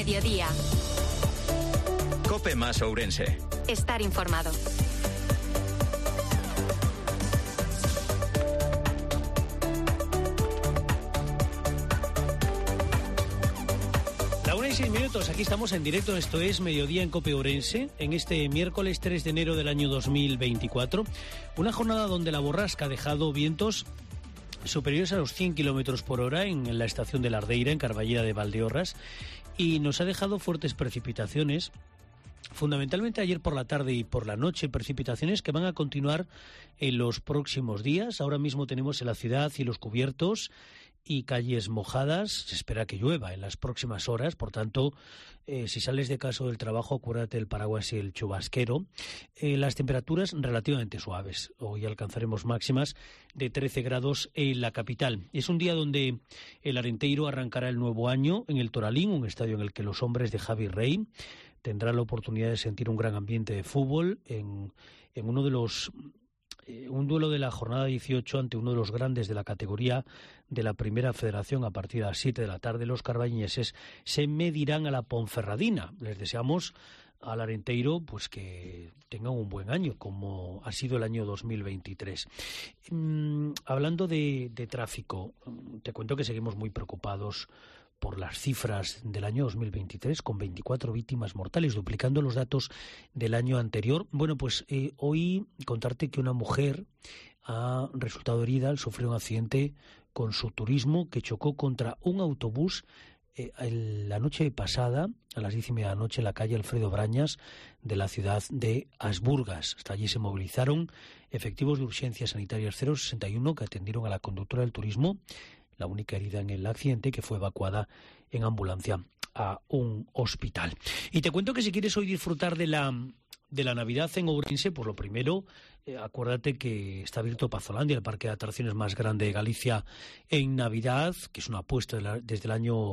Mediodía. COPE más Ourense. Estar informado. La 1:06, aquí estamos en directo, esto es Mediodía en COPE Ourense, en este miércoles 3 de enero del año 2024. Una jornada donde la borrasca ha dejado vientos superiores a los 100 kilómetros por hora en la estación de La Ardeira, en Carballeda de Valdeorras, y nos ha dejado fuertes precipitaciones, fundamentalmente ayer por la tarde y por la noche, precipitaciones que van a continuar en los próximos días. Ahora mismo tenemos en la ciudad cielos cubiertos y calles mojadas. Se espera que llueva en las próximas horas, por tanto, si sales de casa del trabajo, acuérdate del paraguas y el chubasquero. Las temperaturas relativamente suaves. Hoy alcanzaremos máximas de 13 grados en la capital. Es un día donde el Arenteiro arrancará el nuevo año en el Toralín, un estadio en el que los hombres de Javi Rey tendrán la oportunidad de sentir un gran ambiente de fútbol en uno de los... un duelo de la jornada 18 ante uno de los grandes de la categoría de la Primera Federación a partir de las 7 de la tarde. Los carbañeses se medirán a la Ponferradina. Les deseamos al Arenteiro pues que tengan un buen año, como ha sido el año 2023. Hablando de tráfico, te cuento que seguimos muy preocupados por las cifras del año 2023, con 24 víctimas mortales, duplicando los datos del año anterior. Bueno, pues hoy contarte que una mujer ha resultado herida al sufrir un accidente con su turismo que chocó contra un autobús la noche pasada, a las 10:30 de la noche, en la calle Alfredo Brañas de la ciudad de Asburgas. Hasta allí se movilizaron efectivos de urgencias sanitarias 061 que atendieron a la conductora del turismo, la única herida en el accidente, que fue evacuada en ambulancia a un hospital. Y te cuento que si quieres hoy disfrutar de la Navidad en Ourense, pues lo primero, acuérdate que está abierto Pazolandia, el parque de atracciones más grande de Galicia en Navidad, que es una apuesta desde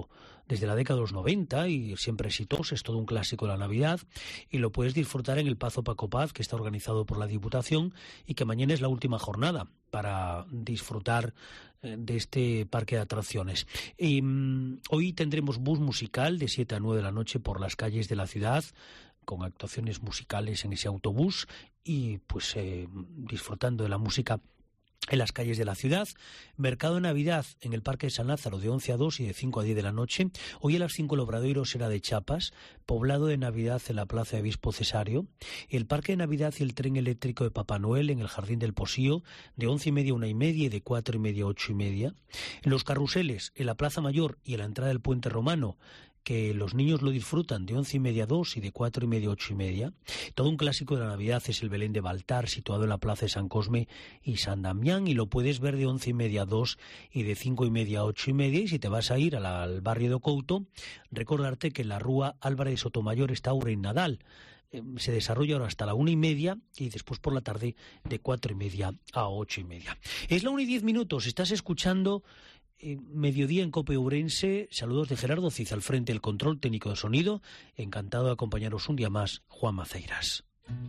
la década de los 90 y siempre exitosa, es todo un clásico de la Navidad, y lo puedes disfrutar en el Pazo Paco Paz, que está organizado por la Diputación, y que mañana es la última jornada para disfrutar de este parque de atracciones. Y hoy tendremos bus musical de 7 a 9 de la noche por las calles de la ciudad, con actuaciones musicales en ese autobús y pues disfrutando de la música en las calles de la ciudad. Mercado de Navidad en el Parque de San Lázaro de 11 a 2 y de 5 a 10 de la noche. Hoy a las 5 el Obradoiro será de Chapas. Poblado de Navidad en la Plaza de Obispo Cesario. El Parque de Navidad y el tren eléctrico de Papá Noel en el Jardín del Posío de 11:30 a 1:30 y de 4:30 a 8:30. En los carruseles en la Plaza Mayor y en la entrada del Puente Romano, que los niños lo disfrutan de 11:30 a 2 y de 4:30 a 8:30. Todo un clásico de la Navidad es el Belén de Baltar, situado en la Plaza de San Cosme y San Damián, y lo puedes ver de 11:30 a 2 y de 5:30 a 8:30. Y si te vas a ir al barrio de Couto, recordarte que en la Rúa Álvarez Sotomayor está Ouren Nadal. Se desarrolla ahora hasta la 1:30 y después por la tarde de 4:30 a 8:30. Es la 1:10, estás escuchando Mediodía en COPE Ourense. Saludos de Gerardo Cid al frente del control técnico de sonido. Encantado de acompañaros un día más, Juan Maceiras.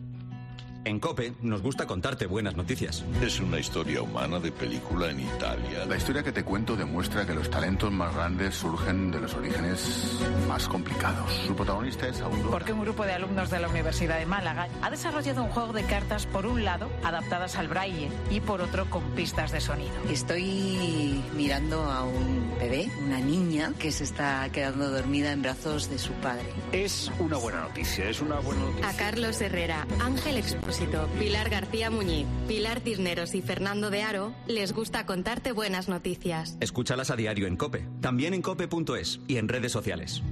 En COPE nos gusta contarte buenas noticias. Es una historia humana de película en Italia. La historia que te cuento demuestra que los talentos más grandes surgen de los orígenes más complicados. Su protagonista es Aurora. Porque un grupo de alumnos de la Universidad de Málaga ha desarrollado un juego de cartas, por un lado, adaptadas al braille, y por otro, con pistas de sonido. Estoy mirando a un bebé, una niña, que se está quedando dormida en brazos de su padre. Es una buena noticia, A Carlos Herrera, Ángel Expósito, Pilar García Muñiz, Pilar Cisneros y Fernando de Aro les gusta contarte buenas noticias. Escúchalas a diario en COPE, también en cope.es y en redes sociales.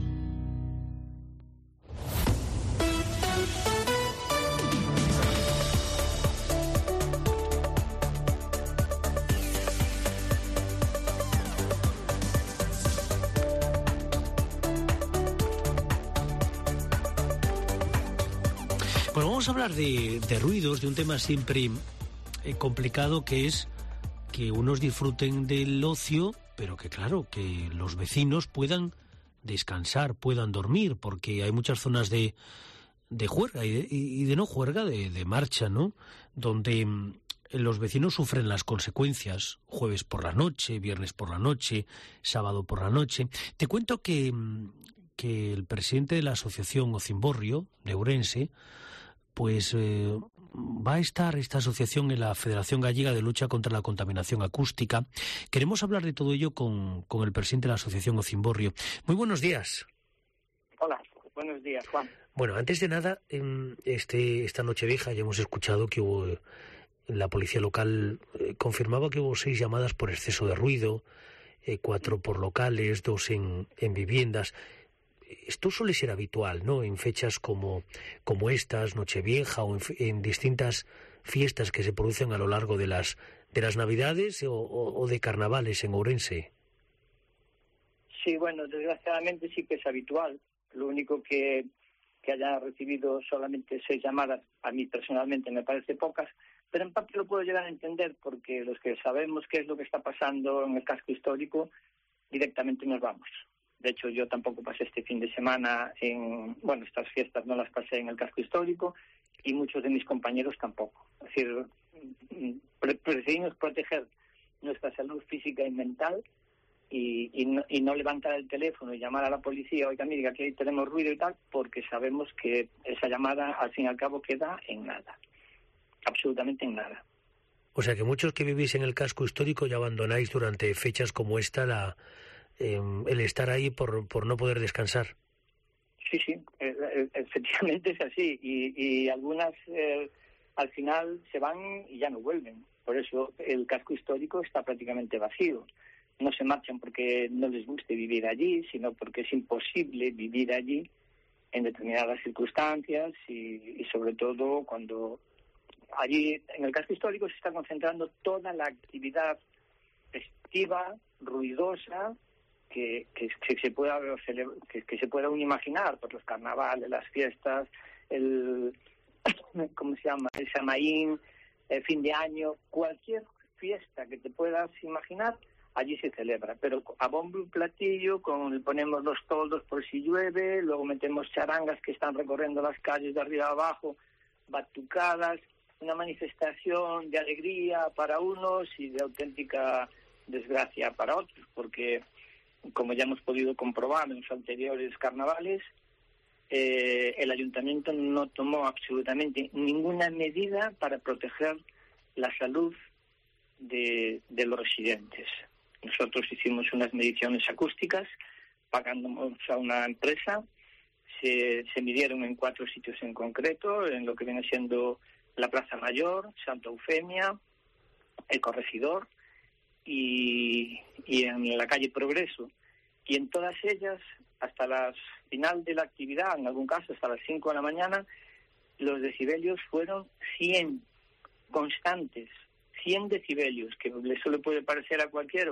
Pues vamos a hablar de ruidos, de un tema siempre complicado, que es que unos disfruten del ocio, pero que claro, que los vecinos puedan descansar, puedan dormir, porque hay muchas zonas de juerga y de no juerga, de marcha, ¿no? Donde los vecinos sufren las consecuencias, jueves por la noche, viernes por la noche, sábado por la noche. Te cuento que que el presidente de la asociación Ocimborrio de Ourense, pues va a estar esta asociación en la Federación Gallega de Lucha contra la Contaminación Acústica. Queremos hablar de todo ello con el presidente de la asociación Ocimborrio. Muy buenos días. Hola, buenos días, Juan. Bueno, antes de nada, esta Nochevieja ya hemos escuchado que hubo, la policía local confirmaba que hubo 6 llamadas por exceso de ruido, 4 por locales, 2 en viviendas. Esto suele ser habitual, ¿no?, en fechas como estas, Nochevieja, o en distintas fiestas que se producen a lo largo de las Navidades o de carnavales en Ourense. Sí, bueno, desgraciadamente sí que es habitual. Lo único que haya recibido solamente 6 llamadas, a mí personalmente me parece pocas, pero en parte lo puedo llegar a entender, porque los que sabemos qué es lo que está pasando en el casco histórico, directamente nos vamos. De hecho, yo tampoco pasé este fin de semana estas fiestas no las pasé en el casco histórico, y muchos de mis compañeros tampoco. Es decir, preferimos proteger nuestra salud física y mental y no levantar el teléfono y llamar a la policía, oiga, mira, aquí tenemos ruido y tal, porque sabemos que esa llamada, al fin y al cabo, queda en nada. Absolutamente en nada. O sea que muchos que vivís en el casco histórico ya abandonáis durante fechas como esta el estar ahí por no poder descansar. Sí, efectivamente es así. Y algunas al final se van y ya no vuelven. Por eso el casco histórico está prácticamente vacío. No se marchan porque no les guste vivir allí, sino porque es imposible vivir allí en determinadas circunstancias y sobre todo cuando allí en el casco histórico se está concentrando toda la actividad festiva, ruidosa, que se pueda uno imaginar, por los carnavales, las fiestas, el Samaín, el fin de año, cualquier fiesta que te puedas imaginar, allí se celebra, pero a bombo y platillo, ponemos los toldos por si llueve, luego metemos charangas que están recorriendo las calles de arriba a abajo, batucadas, una manifestación de alegría para unos y de auténtica desgracia para otros, porque como ya hemos podido comprobar en los anteriores carnavales, el ayuntamiento no tomó absolutamente ninguna medida para proteger la salud de los residentes. Nosotros hicimos unas mediciones acústicas, pagamos a una empresa, se midieron en 4 sitios en concreto, en lo que viene siendo la Plaza Mayor, Santa Eufemia, el Corregidor y en la calle Progreso. Y en todas ellas, hasta la final de la actividad, en algún caso hasta las 5 de la mañana, los decibelios fueron 100 constantes, 100 decibelios, que eso le puede parecer a cualquiera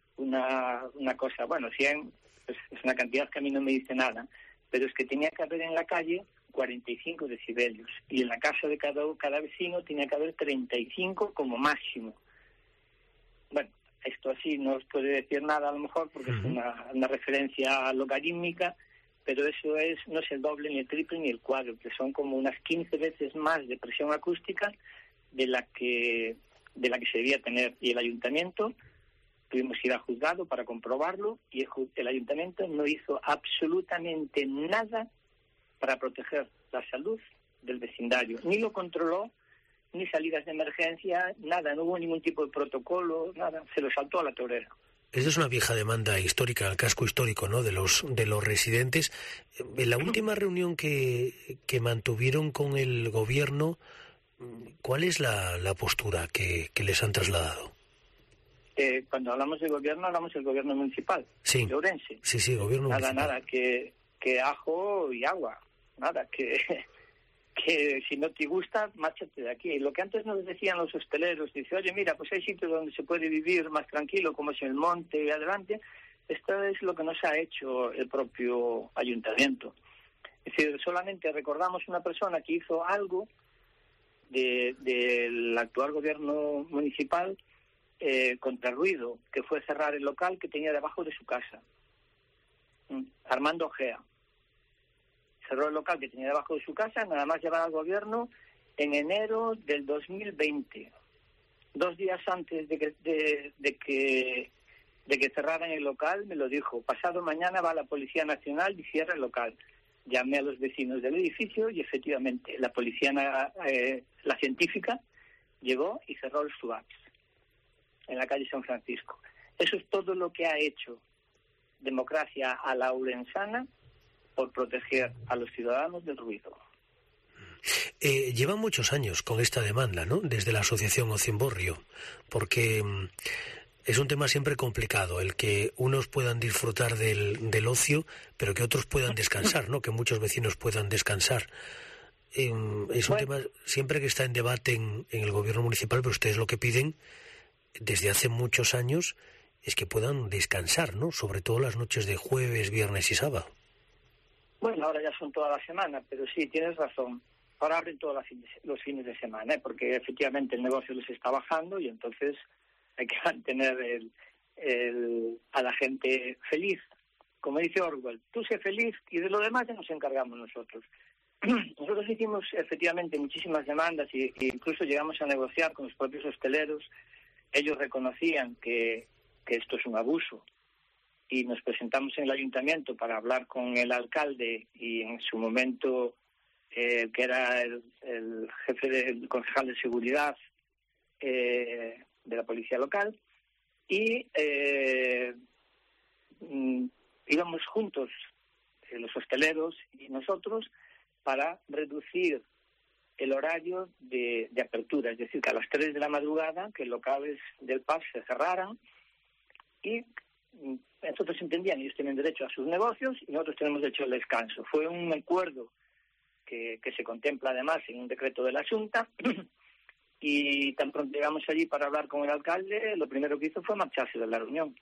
una cosa, 100 pues, es una cantidad que a mí no me dice nada, pero es que tenía que haber en la calle 45 decibelios y en la casa de cada vecino tenía que haber 35 como máximo. Bueno, esto así no os puede decir nada a lo mejor porque es una referencia logarítmica, pero eso no es el doble, ni el triple, ni el cuádruple, son como unas 15 veces más de presión acústica de la que se debía tener. Y el ayuntamiento, tuvimos que ir a juzgado para comprobarlo, y el ayuntamiento no hizo absolutamente nada para proteger la salud del vecindario. Ni lo controló, ni salidas de emergencia, nada, no hubo ningún tipo de protocolo, nada, se lo saltó a la torera. Esa es una vieja demanda histórica, el casco histórico, ¿no?, de los residentes. En la última reunión que mantuvieron con el gobierno, ¿cuál es la postura que les han trasladado? Cuando hablamos del gobierno municipal, sí, de Ourense. Sí, gobierno municipal. Nada, que ajo y agua, nada, que si no te gusta, márchate de aquí. Lo que antes nos decían los hosteleros, dice, oye, mira, pues hay sitios donde se puede vivir más tranquilo, como es el monte y adelante. Esto es lo que nos ha hecho el propio ayuntamiento. Es decir, solamente recordamos una persona que hizo algo del actual gobierno municipal contra el ruido, que fue cerrar el local que tenía debajo de su casa. Armando Ojea cerró el local que tenía debajo de su casa, nada más llegar al gobierno en enero del 2020, 2 días antes de que de que cerraran el local, me lo dijo. Pasado mañana va la Policía Nacional y cierra el local. Llamé a los vecinos del edificio y efectivamente la policía, la científica, llegó y cerró los SUAPs en la calle San Francisco. Eso es todo lo que ha hecho Democracia a la Ourensana por proteger a los ciudadanos del ruido. Llevan muchos años con esta demanda, ¿no? Desde la asociación Ocimborrio, porque es un tema siempre complicado, el que unos puedan disfrutar del ocio, pero que otros puedan descansar, ¿no? Que muchos vecinos puedan descansar. Es un tema siempre que está en debate en el gobierno municipal, pero ustedes lo que piden desde hace muchos años es que puedan descansar, ¿no? Sobre todo las noches de jueves, viernes y sábado. Bueno, ahora ya son toda la semana, pero sí, tienes razón. Ahora abren todos los fines de semana, porque efectivamente el negocio les está bajando y entonces hay que mantener a la gente feliz. Como dice Orwell, tú sé feliz y de lo demás ya nos encargamos nosotros. Nosotros hicimos efectivamente muchísimas demandas e incluso llegamos a negociar con los propios hosteleros. Ellos reconocían que esto es un abuso y nos presentamos en el ayuntamiento para hablar con el alcalde y en su momento que era el jefe del concejal de seguridad de la policía local y íbamos juntos los hosteleros y nosotros para reducir el horario de apertura, es decir, que a las 3 de la madrugada que locales del pub se cerraran y nosotros entendían, ellos tienen derecho a sus negocios y nosotros tenemos derecho al descanso. Fue un acuerdo que se contempla además en un decreto de la Junta y tan pronto llegamos allí para hablar con el alcalde, lo primero que hizo fue marcharse de la reunión.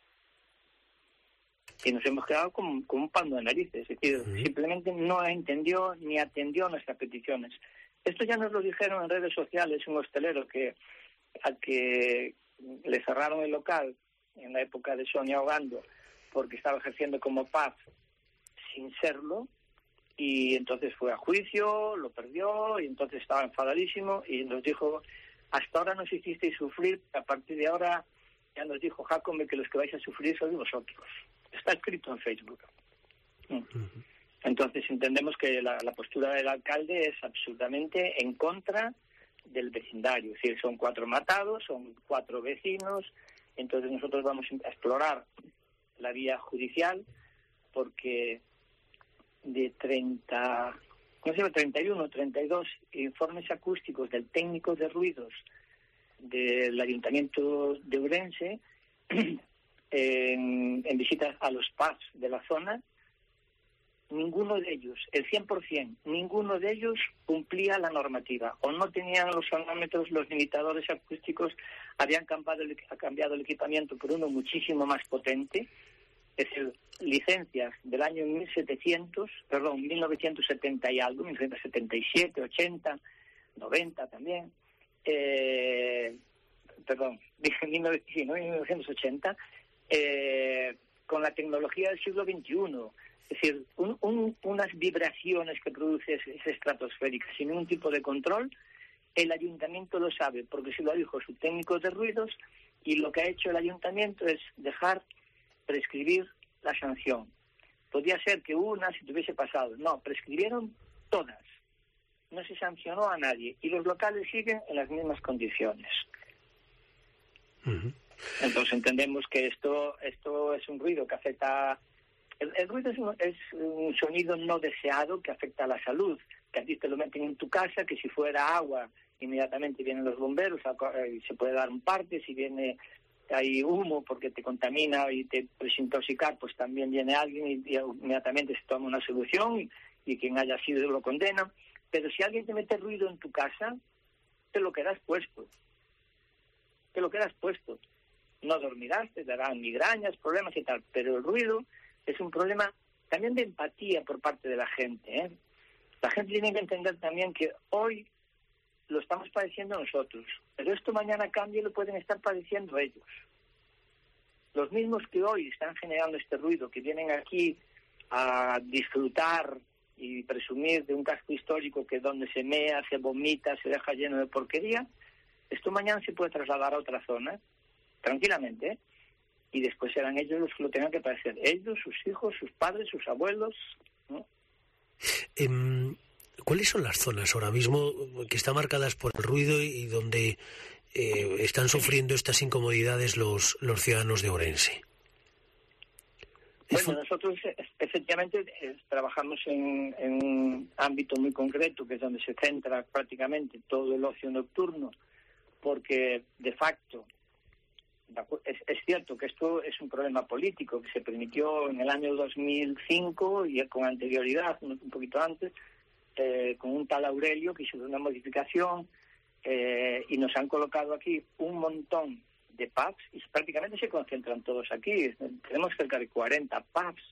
Y nos hemos quedado como un pando de narices, es decir, simplemente no entendió ni atendió nuestras peticiones. Esto ya nos lo dijeron en redes sociales un hostelero al que le cerraron el local en la época de Sonia Ogando porque estaba ejerciendo como pub sin serlo y entonces fue a juicio, lo perdió y entonces estaba enfadadísimo y nos dijo, hasta ahora nos hicisteis sufrir, a partir de ahora ya nos dijo Jacome que los que vais a sufrir sois vosotros. Está escrito en Facebook. Entonces entendemos que la postura del alcalde es absolutamente en contra del vecindario. Es decir, son 4 matados, son 4 vecinos. Entonces nosotros vamos a explorar la vía judicial porque de 31, 32 informes acústicos del técnico de ruidos del Ayuntamiento de Ourense en visitas a los pubs de la zona, ninguno de ellos, el 100%, ninguno de ellos cumplía la normativa o no tenían los sonómetros, los limitadores acústicos, habían cambiado el equipamiento por uno muchísimo más potente, es decir, licencias del año 1970 y algo, 1977, 80, 90 también, dije 1980, con la tecnología del siglo XXI. Es decir, unas vibraciones que produce esa estratosférica sin ningún tipo de control, el ayuntamiento lo sabe, porque se lo dijo su técnico de ruidos, y lo que ha hecho el ayuntamiento es dejar prescribir la sanción. Podría ser que una se tuviese pasado. No, prescribieron todas. No se sancionó a nadie, y los locales siguen en las mismas condiciones. Entonces entendemos que esto es un ruido que afecta. El ruido es un sonido no deseado que afecta a la salud, que a ti te lo meten en tu casa, que si fuera agua, inmediatamente vienen los bomberos, y se puede dar un parte, si hay humo porque te contamina y te puedes intoxicar, pues también viene alguien y inmediatamente se toma una solución y quien haya sido lo condena. Pero si alguien te mete ruido en tu casa, te lo quedas puesto. No dormirás, te darán migrañas, problemas y tal, pero el ruido es un problema también de empatía por parte de la gente. La gente tiene que entender también que hoy lo estamos padeciendo nosotros, pero esto mañana cambia y lo pueden estar padeciendo ellos. Los mismos que hoy están generando este ruido, que vienen aquí a disfrutar y presumir de un casco histórico que donde se mea, se vomita, se deja lleno de porquería, esto mañana se puede trasladar a otra zona, tranquilamente, y después serán ellos los que lo tengan que padecer. Ellos, sus hijos, sus padres, sus abuelos, ¿no? ¿Cuáles son las zonas ahora mismo que están marcadas por el ruido y donde están sufriendo estas incomodidades los ciudadanos de Ourense? Bueno, nosotros efectivamente trabajamos en un ámbito muy concreto, que es donde se centra prácticamente todo el ocio nocturno, porque de facto es cierto que esto es un problema político que se permitió en el año 2005 y con anterioridad, un poquito antes, con un tal Aurelio que hizo una modificación y nos han colocado aquí un montón de pubs y prácticamente se concentran todos aquí. Tenemos cerca de 40 pubs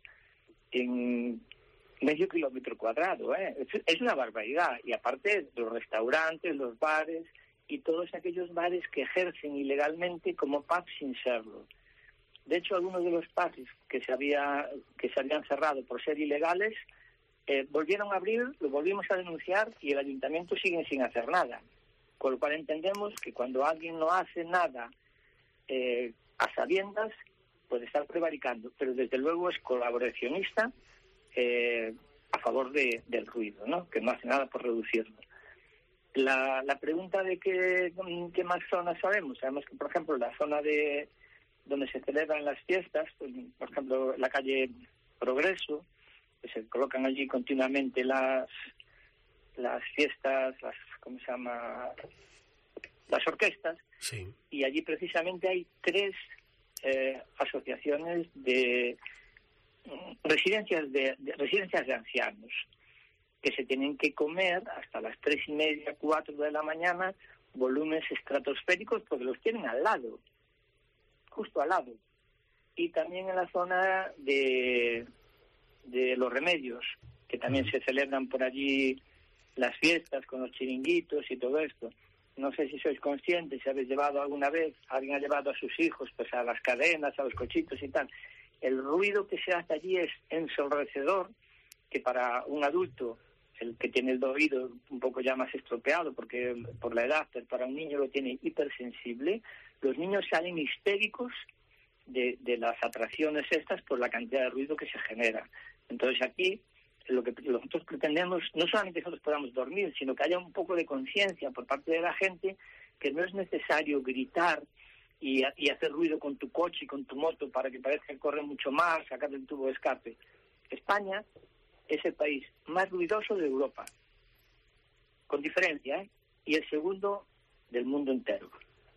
en medio kilómetro cuadrado. Es una barbaridad. Y aparte los restaurantes, los bares y todos aquellos bares que ejercen ilegalmente como pubs sin serlo. De hecho, algunos de los pubs que se habían cerrado por ser ilegales volvieron a abrir, lo volvimos a denunciar y el ayuntamiento sigue sin hacer nada. Con lo cual entendemos que cuando alguien no hace nada a sabiendas, puede estar prevaricando, pero desde luego es colaboracionista a favor del ruido, ¿no? Que no hace nada por reducirlo. La pregunta de qué más zonas sabemos que, por ejemplo, la zona de donde se celebran las fiestas, por ejemplo, la calle Progreso, que se colocan allí continuamente las fiestas, ¿cómo se llama? Las orquestas, sí. Y allí precisamente hay 3 asociaciones de residencias de ancianos que se tienen que comer hasta las 3:30, 4 de la mañana volúmenes estratosféricos porque los tienen al lado, justo al lado. Y también en la zona de Los Remedios, que también se celebran por allí las fiestas con los chiringuitos y todo esto. No sé si sois conscientes, si habéis llevado alguna vez, alguien ha llevado a sus hijos pues a las cadenas, a los cochitos y tal. El ruido que se hace allí es ensordecedor, que para un adulto, el que tiene el oído un poco ya más estropeado porque por la edad, pero para un niño lo tiene hipersensible. Los niños salen histéricos de las atracciones estas por la cantidad de ruido que se genera. Entonces aquí lo que nosotros pretendemos, no solamente que nosotros podamos dormir, sino que haya un poco de conciencia por parte de la gente que no es necesario gritar y hacer ruido con tu coche y con tu moto para que parezca que corre mucho más, sacar el tubo de escape. España es el país más ruidoso de Europa, con diferencia, y el segundo del mundo entero.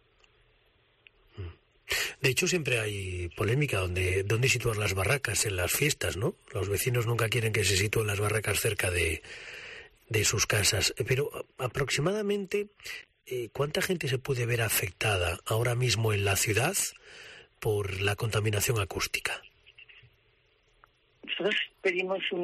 De hecho, siempre hay polémica dónde situar las barracas en las fiestas, ¿no? Los vecinos nunca quieren que se sitúen las barracas cerca de sus casas. Pero aproximadamente, ¿cuánta gente se puede ver afectada ahora mismo en la ciudad por la contaminación acústica? Nosotros pedimos un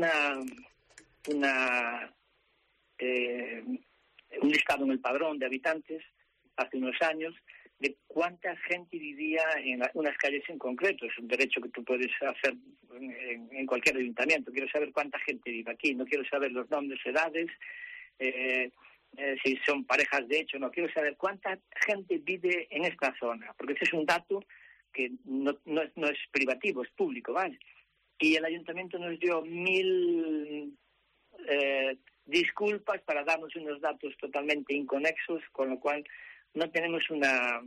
listado en el padrón de habitantes hace unos años de cuánta gente vivía en unas calles en concreto. Es un derecho que tú puedes hacer en cualquier ayuntamiento. Quiero saber cuánta gente vive aquí, no quiero saber los nombres, edades, si son parejas de hecho, no quiero saber cuánta gente vive en esta zona, porque ese es un dato que no es privativo, es público, ¿vale? Y el ayuntamiento nos dio 1000 disculpas para darnos unos datos totalmente inconexos, con lo cual no tenemos una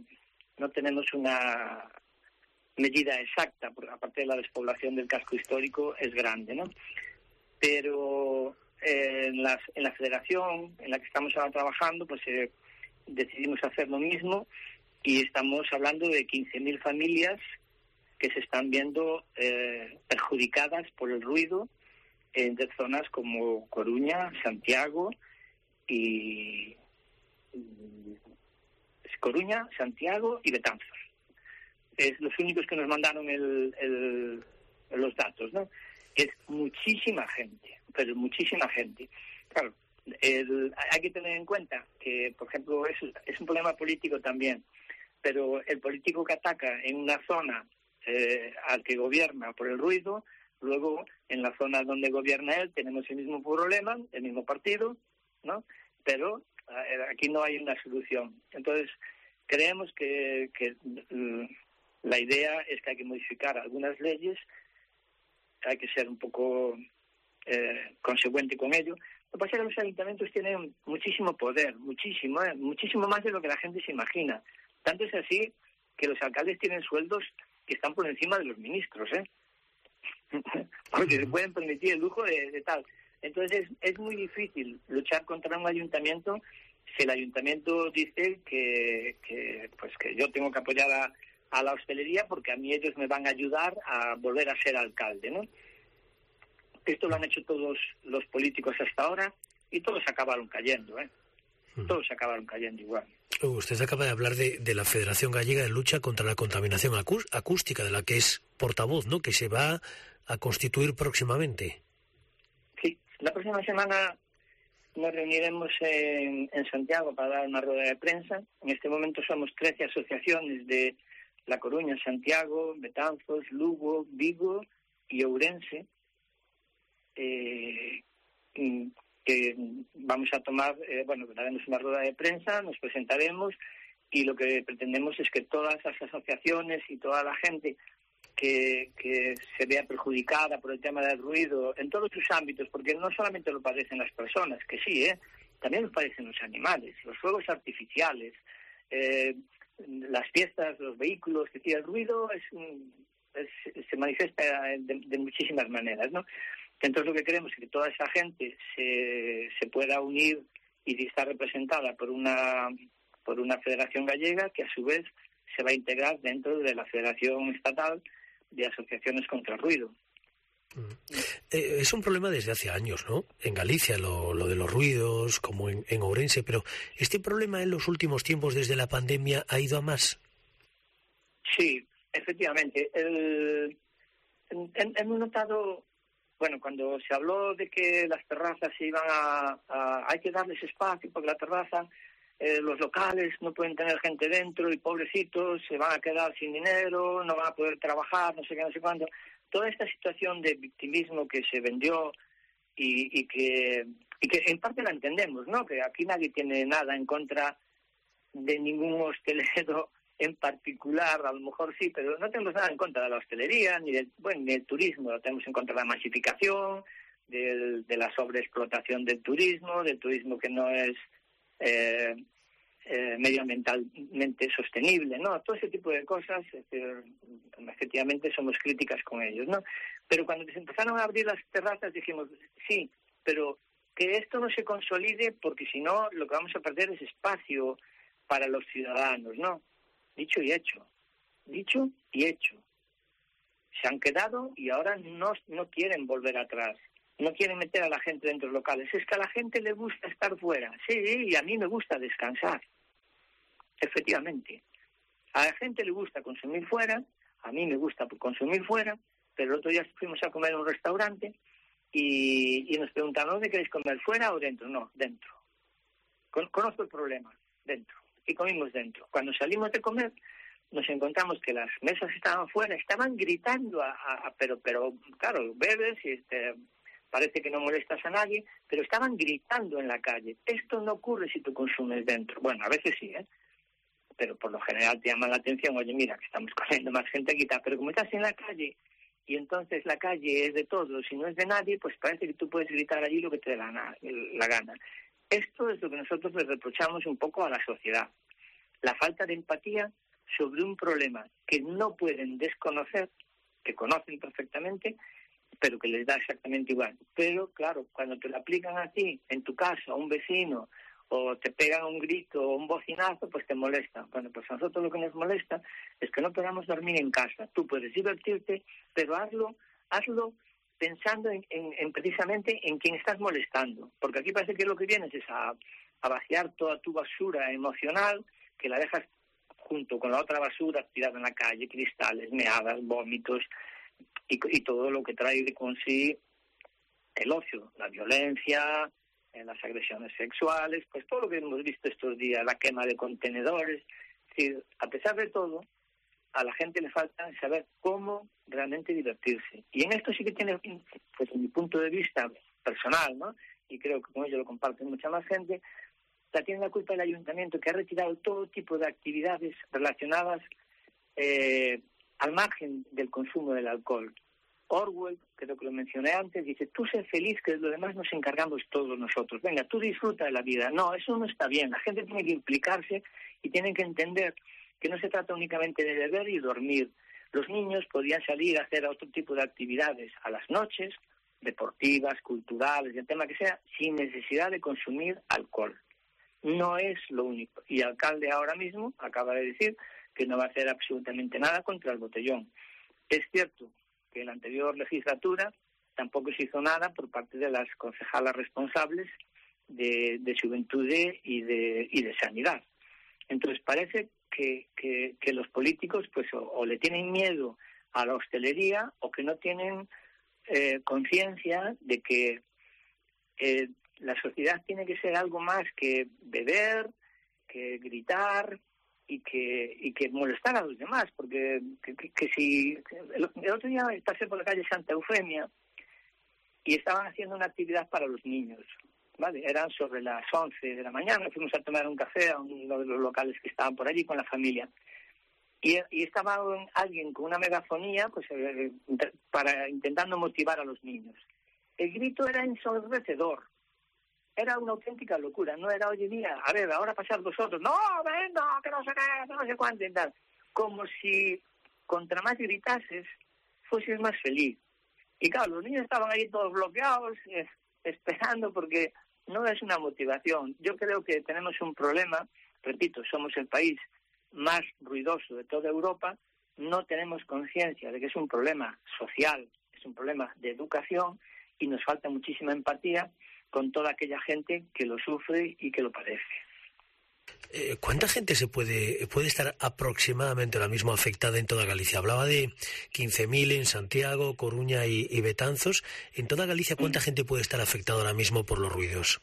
medida exacta, porque aparte de la despoblación del casco histórico es grande, ¿no? Pero en la federación en la que estamos ahora trabajando, pues decidimos hacer lo mismo y estamos hablando de 15.000 familias que se están viendo perjudicadas por el ruido de zonas como Coruña, Santiago y Betanzos. Es los únicos que nos mandaron los datos, ¿no? Es muchísima gente, pero muchísima gente. Claro, hay que tener en cuenta que, por ejemplo, es un problema político también, pero el político que ataca en una zona al que gobierna por el ruido, luego en la zona donde gobierna él tenemos el mismo problema, el mismo partido, ¿no? Pero aquí no hay una solución. Entonces, creemos que La idea es que hay que modificar algunas leyes, hay que ser un poco consecuente con ello. Lo que pasa es que los ayuntamientos tienen muchísimo poder, muchísimo más de lo que la gente se imagina. Tanto es así que los alcaldes tienen sueldos que están por encima de los ministros, porque se pueden permitir el lujo de tal. Entonces es muy difícil luchar contra un ayuntamiento si el ayuntamiento dice que yo tengo que apoyar a la hostelería porque a mí ellos me van a ayudar a volver a ser alcalde, ¿no? Esto lo han hecho todos los políticos hasta ahora y todos acabaron cayendo, Todos acabaron cayendo igual. Usted acaba de hablar de la Federación Gallega de Lucha contra la Contaminación Acústica, de la que es portavoz, ¿no?, que se va a constituir próximamente. Sí, la próxima semana nos reuniremos en Santiago para dar una rueda de prensa. En este momento somos 13 asociaciones de La Coruña, Santiago, Betanzos, Lugo, Vigo y Ourense, que vamos a tomar, daremos una rueda de prensa, nos presentaremos y lo que pretendemos es que todas las asociaciones y toda la gente que se vea perjudicada por el tema del ruido en todos sus ámbitos, porque no solamente lo padecen las personas, que sí, también lo padecen los animales, los fuegos artificiales, las fiestas, los vehículos, que el ruido se manifiesta de muchísimas maneras, ¿no? Entonces lo que queremos es que toda esa gente se pueda unir y estar representada por una federación gallega que a su vez se va a integrar dentro de la Federación Estatal de Asociaciones contra el Ruido. Es un problema desde hace años, ¿no? En Galicia lo de los ruidos, como en Ourense, pero ¿este problema en los últimos tiempos desde la pandemia ha ido a más? Sí, efectivamente. Hemos notado, cuando se habló de que las terrazas se iban hay que darles espacio porque la terraza, los locales no pueden tener gente dentro y pobrecitos se van a quedar sin dinero, no van a poder trabajar, no sé qué, no sé cuándo. Toda esta situación de victimismo que se vendió y que en parte la entendemos, ¿no? Que aquí nadie tiene nada en contra de ningún hostelero en particular, a lo mejor sí, pero no tenemos nada en contra de la hostelería, ni del turismo, lo tenemos en contra de la masificación, de la sobreexplotación del turismo que no es medioambientalmente sostenible, ¿no? Todo ese tipo de cosas, efectivamente somos críticas con ellos, ¿no? Pero cuando se empezaron a abrir las terrazas dijimos, sí, pero que esto no se consolide porque si no lo que vamos a perder es espacio para los ciudadanos, ¿no? Dicho y hecho. Se han quedado y ahora no quieren volver atrás. No quieren meter a la gente dentro de locales. Es que a la gente le gusta estar fuera. Sí, y a mí me gusta descansar. Efectivamente. A la gente le gusta consumir fuera, a mí me gusta consumir fuera, pero el otro día fuimos a comer en un restaurante y nos preguntaron, ¿dónde queréis comer, fuera o dentro? No, dentro. Conozco el problema, dentro. Y comimos dentro. Cuando salimos de comer, nos encontramos que las mesas estaban fuera, estaban gritando, pero claro, bebes y parece que no molestas a nadie, pero estaban gritando en la calle. Esto no ocurre si tú consumes dentro. Bueno, a veces sí, pero por lo general te llama la atención, oye, mira, que estamos comiendo más gente aquí, pero como estás en la calle, y entonces la calle es de todos y no es de nadie, pues parece que tú puedes gritar allí lo que te dé la gana. Esto es lo que nosotros le reprochamos un poco a la sociedad. La falta de empatía sobre un problema que no pueden desconocer, que conocen perfectamente, pero que les da exactamente igual. Pero, claro, cuando te lo aplican a ti, en tu casa, a un vecino, o te pegan un grito o un bocinazo, pues te molesta. Bueno, pues a nosotros lo que nos molesta es que no podamos dormir en casa. Tú puedes divertirte, pero hazlo pensando en precisamente en quien estás molestando. Porque aquí parece que lo que vienes es a vaciar toda tu basura emocional, que la dejas junto con la otra basura tirada en la calle, cristales, meadas, vómitos, y todo lo que trae de con sí el ocio, la violencia, las agresiones sexuales, pues todo lo que hemos visto estos días, la quema de contenedores. Es decir, a pesar de todo, a la gente le falta saber cómo realmente divertirse. Y en esto sí que tiene, pues en mi punto de vista personal, ¿no? Y creo que con ello lo comparten mucha más gente, la tiene la culpa el ayuntamiento, que ha retirado todo tipo de actividades relacionadas al margen del consumo del alcohol. Orwell, creo que lo mencioné antes, dice, tú sé feliz, que de lo demás nos encargamos todos nosotros. Venga, tú disfruta de la vida. No, eso no está bien. La gente tiene que implicarse y tienen que entender que no se trata únicamente de beber y dormir. Los niños podían salir a hacer otro tipo de actividades a las noches, deportivas, culturales, el tema que sea, sin necesidad de consumir alcohol. No es lo único. Y el alcalde ahora mismo acaba de decir que no va a hacer absolutamente nada contra el botellón. Es cierto que en la anterior legislatura tampoco se hizo nada por parte de las concejalas responsables de Juventud y de Sanidad. Entonces parece que los políticos pues o le tienen miedo a la hostelería o que no tienen conciencia de que la sociedad tiene que ser algo más que beber, que gritar y que molestar a los demás, porque que si el otro día pasé por la calle Santa Eufemia y estaban haciendo una actividad para los niños, ¿vale? Eran sobre las 11 de la mañana, fuimos a tomar un café a uno de los locales que estaban por allí con la familia. Y estaba alguien con una megafonía pues intentando motivar a los niños. El grito era ensordecedor. Era una auténtica locura, no era hoy en día, a ver, ahora pasar vosotros, no, venga, que no sé qué, no sé cuánto y tal. Como si contra más gritases fueses más feliz. Y claro, los niños estaban ahí todos bloqueados, esperando, porque no es una motivación. Yo creo que tenemos un problema, repito, somos el país más ruidoso de toda Europa, no tenemos conciencia de que es un problema social, es un problema de educación y nos falta muchísima empatía con toda aquella gente que lo sufre y que lo padece. ¿Cuánta gente puede estar aproximadamente ahora mismo afectada en toda Galicia? Hablaba de 15.000 en Santiago, Coruña y Betanzos. En toda Galicia, ¿cuánta gente puede estar afectada ahora mismo por los ruidos?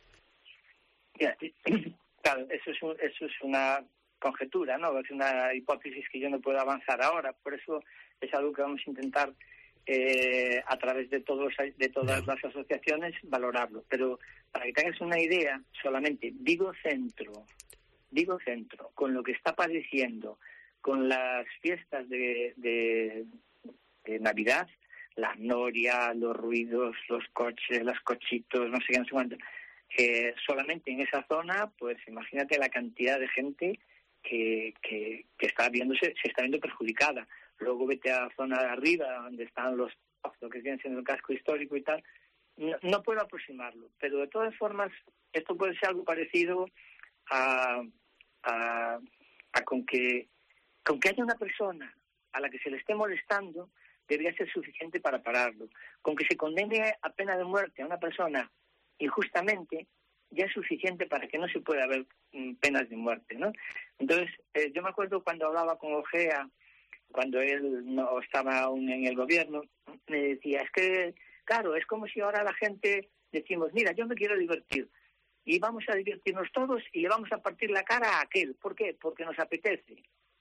Claro, eso es una conjetura, ¿no? Es una hipótesis que yo no puedo avanzar ahora. Por eso es algo que vamos a intentar a través de todas las asociaciones valorarlo. Pero para que tengas una idea, solamente Vigo Centro, con lo que está padeciendo, con las fiestas de Navidad, la noria, los ruidos, los coches, los cochitos, no sé qué, no sé cuánto, solamente en esa zona, pues imagínate la cantidad de gente que se está viendo perjudicada. Luego vete a la zona de arriba, donde están lo que viene siendo el casco histórico y tal. No puedo aproximarlo, pero de todas formas esto puede ser algo parecido a con que haya una persona a la que se le esté molestando, debería ser suficiente para pararlo. Con que se condene a pena de muerte a una persona injustamente, ya es suficiente para que no se pueda haber penas de muerte, ¿no? Entonces, yo me acuerdo cuando hablaba con Ojea, cuando él no estaba aún en el gobierno, me decía, es que, claro, es como si ahora la gente decimos, mira, yo me quiero divertir, y vamos a divertirnos todos y le vamos a partir la cara a aquel. ¿Por qué? Porque nos apetece.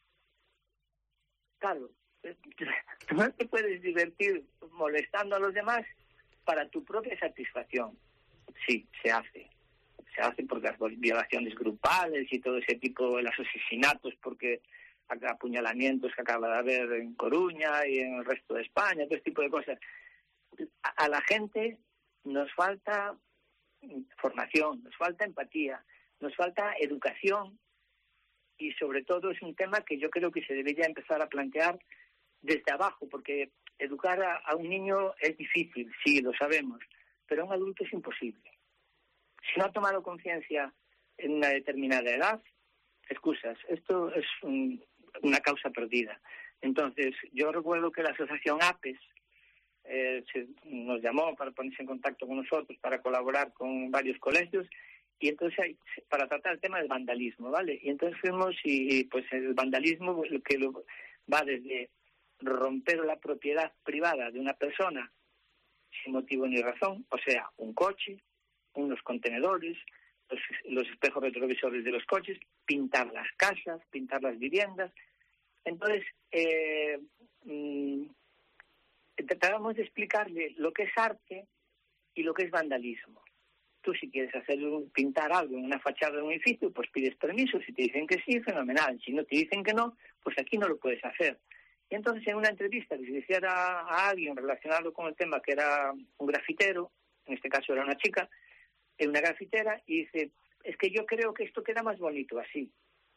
Claro, no te puedes divertir molestando a los demás para tu propia satisfacción. Sí, se hace porque las violaciones grupales y todo ese tipo, los asesinatos, porque apuñalamientos que acaba de haber en Coruña y en el resto de España, todo ese tipo de cosas. A la gente nos falta formación, nos falta empatía, nos falta educación y sobre todo es un tema que yo creo que se debería empezar a plantear desde abajo, porque educar a un niño es difícil, sí, lo sabemos, pero a un adulto es imposible. Si no ha tomado conciencia en una determinada edad, excusas, esto es una causa perdida. Entonces, yo recuerdo que la asociación APES nos llamó para ponerse en contacto con nosotros, para colaborar con varios colegios, y entonces para tratar el tema del vandalismo, ¿vale? Y entonces fuimos y pues el vandalismo va desde romper la propiedad privada de una persona sin motivo ni razón, o sea, un coche, unos contenedores, los espejos retrovisores de los coches, pintar las casas, pintar las viviendas. Entonces, tratamos de explicarle lo que es arte y lo que es vandalismo. Tú si quieres pintar algo en una fachada de un edificio, pues pides permiso. Si te dicen que sí, fenomenal. Si no te dicen que no, pues aquí no lo puedes hacer. Y entonces en una entrevista que se hiciera a alguien relacionado con el tema, que era un grafitero, en este caso era una chica, una grafitera, y dice, es que yo creo que esto queda más bonito así.